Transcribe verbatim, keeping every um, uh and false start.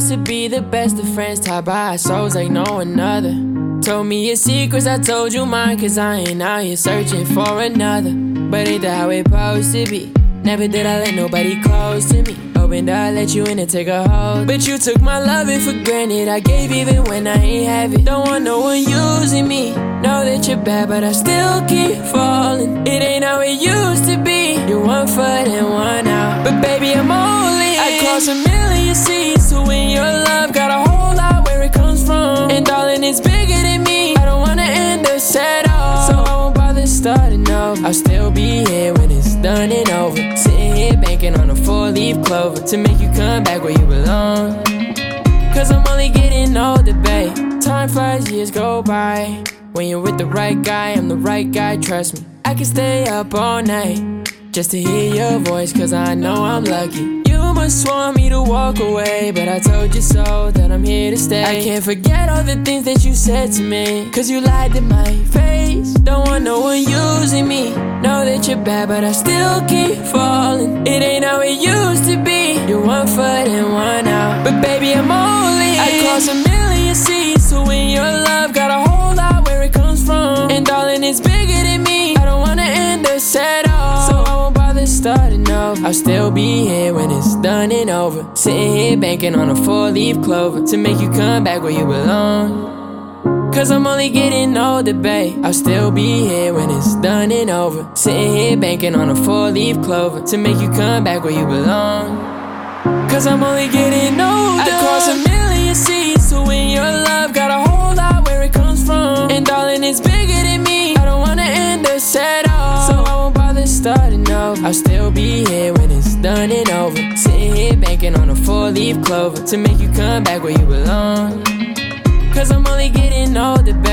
used to be the best of friends, tied by our souls like no another. Told me your secrets, I told you mine, cause I ain't out here searching for another. But ain't that how it supposed to be? Never did I let nobody close to me. Hoping that I let you in and take a hold. But you took my loving for granted. I gave even when I ain't have it. Don't want no one using me. Know that you're bad, but I still keep falling. It ain't how it used to be. You're one foot and one out. But baby, I'm only I cross a million seas to win your love. Got a whole lot where it comes from. And darling, it's bigger than me. I don't wanna end us at all. So I won't bother starting over. I'll still be here when it's done and over. Sitting here banking on a four-leaf clover to make you come back where you belong. Cause I'm only getting older, babe. Time flies, years go by. When you're with the right guy, I'm the right guy, trust me. I can stay up all night just to hear your voice, cause I know I'm lucky. You must want me to walk away, but I told you so, that I'm here to stay. I can't forget all the things that you said to me, cause you lied to my face. Don't want no one using me. Know that you're bad, but I still keep falling. It ain't how it used to be. You're one foot and one out. But baby, I'm only I cross a million seas to win your love. Got a whole lot where it comes from. And darling, it's bigger than me. I don't wanna end us at all. So I won't bother starting over. I'll still be here when it's done and over. Sitting here banking on a four-leaf clover to make you come back where you belong. Cause I'm only getting older, babe. I'll still be here when it's done and over. Sitting here banking on a four-leaf clover to make you come back where you belong. Cause I'm only getting older. I cross a million seas to win your love. Got a whole lot where it comes from. And darling, it's bigger than me. I don't wanna end us at all. So I won't bother starting over. I'll still be here when it's done and over. Sitting here banking on a four-leaf clover to make you come back where you belong. Cause I'm only getting older, baby.